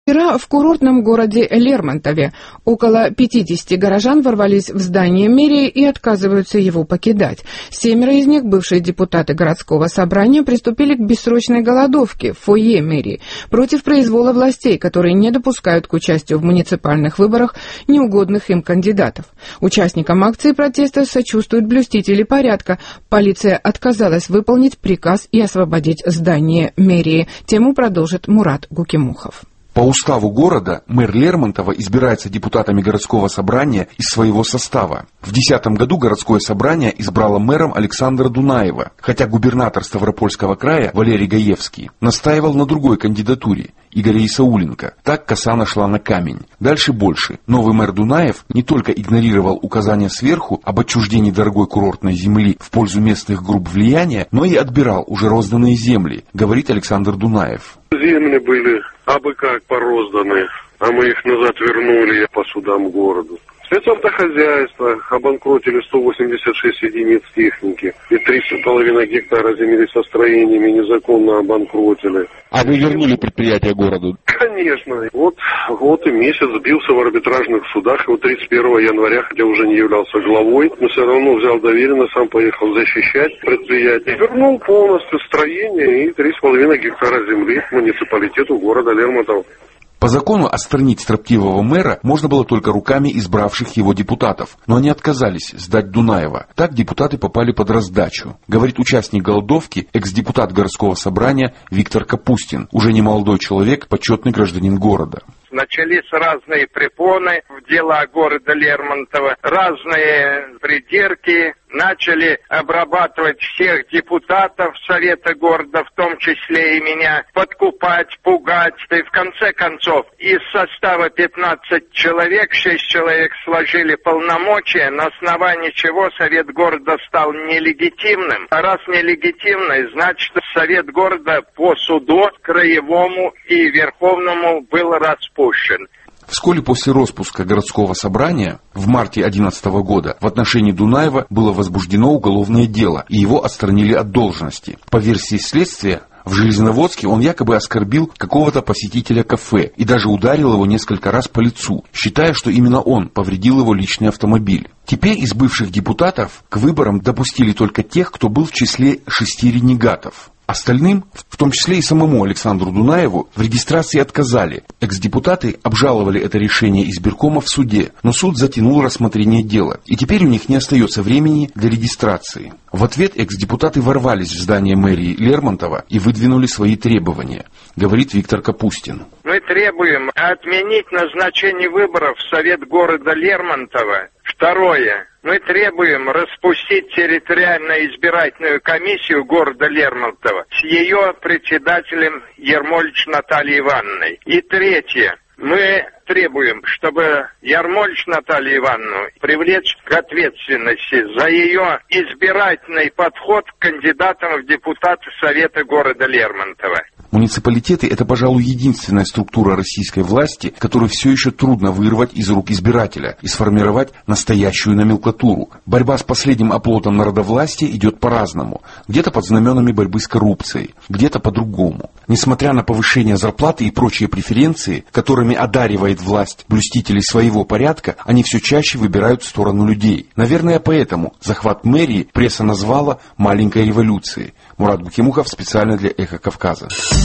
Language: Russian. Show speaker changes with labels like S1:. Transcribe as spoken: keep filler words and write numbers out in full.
S1: Вчера в курортном городе Лермонтове около пятидесяти горожан ворвались в здание мэрии и отказываются его покидать. Семеро из них, бывшие депутаты городского собрания, приступили к бессрочной голодовке в фойе мэрии против произвола властей, которые не допускают к участию в муниципальных выборах неугодных им кандидатов. Участникам акции протеста сочувствуют блюстители порядка. Полиция отказалась выполнить приказ и освободить здание мэрии. Тему продолжит Мурат Гукимухов.
S2: По уставу города мэр Лермонтова избирается депутатами городского собрания из своего состава. В две тысячи десятом году городское собрание избрало мэром Александра Дунаева, хотя губернатор Ставропольского края Валерий Гаевский настаивал на другой кандидатуре Игоря Исауленко. Так коса нашла на камень. Дальше больше. Новый мэр Дунаев не только игнорировал указания сверху об отчуждении дорогой курортной земли в пользу местных групп влияния, но и отбирал уже розданные земли, говорит Александр Дунаев.
S3: Земли были абы как порозданы, а мы их назад вернули по судам городу. Спецавтохозяйство обанкротили сто восемьдесят шесть единиц техники и три с половиной гектара земли со строениями незаконно обанкротили.
S2: А вы вернули предприятие городу?
S3: Конечно. Вот год и месяц бился в арбитражных судах. И вот тридцать первого января, хотя уже не являлся главой, но все равно взял доверенно, сам поехал защищать предприятие. Вернул полностью строение и три с половиной гектара земли муниципалитету города Лермонтова.
S2: По закону отстранить строптивого мэра можно было только руками избравших его депутатов, но они отказались сдать Дунаева. Так депутаты попали под раздачу, говорит участник голодовки, экс-депутат городского собрания Виктор Капустин, уже не молодой человек, почетный гражданин города.
S4: Начались разные препоны в дела города Лермонтова, разные придирки, начали обрабатывать всех депутатов Совета города, в том числе и меня, подкупать, пугать. И в конце концов из состава пятнадцати человек, шесть человек сложили полномочия, на основании чего Совет города стал нелегитимным. А раз нелегитимный, значит Совет города по суду краевому и верховному был распущен.
S2: Вскоре после распуска городского собрания в марте две тысячи одиннадцатого года в отношении Дунаева было возбуждено уголовное дело, и его отстранили от должности. По версии следствия, в Железноводске он якобы оскорбил какого-то посетителя кафе и даже ударил его несколько раз по лицу, считая, что именно он повредил его личный автомобиль. Теперь из бывших депутатов к выборам допустили только тех, кто был в числе шести ренегатов. Остальным, в том числе и самому Александру Дунаеву, в регистрации отказали. Экс-депутаты обжаловали это решение избиркома в суде, но суд затянул рассмотрение дела, и теперь у них не остается времени для регистрации. В ответ экс-депутаты ворвались в здание мэрии Лермонтова и выдвинули свои требования, говорит Виктор Капустин.
S4: Мы требуем отменить назначение выборов в Совет города Лермонтова. Второе. Мы требуем распустить территориальную избирательную комиссию города Лермонтова с ее председателем Ермолич Натальей Ивановной. И третье. Мы требуем, чтобы Ермолич Наталью Ивановну привлечь к ответственности за ее избирательный подход к кандидатам в депутаты Совета города Лермонтова.
S2: Муниципалитеты – это, пожалуй, единственная структура российской власти, которую все еще трудно вырвать из рук избирателя и сформировать настоящую номенклатуру. Борьба с последним оплотом народовластия идет по-разному. Где-то под знаменами борьбы с коррупцией, где-то по-другому. Несмотря на повышение зарплаты и прочие преференции, которыми одаривает власть блюстителей своего порядка, они все чаще выбирают сторону людей. Наверное, поэтому захват мэрии пресса назвала «маленькой революцией». Мурат Гукимухов специально для «Эхо Кавказа».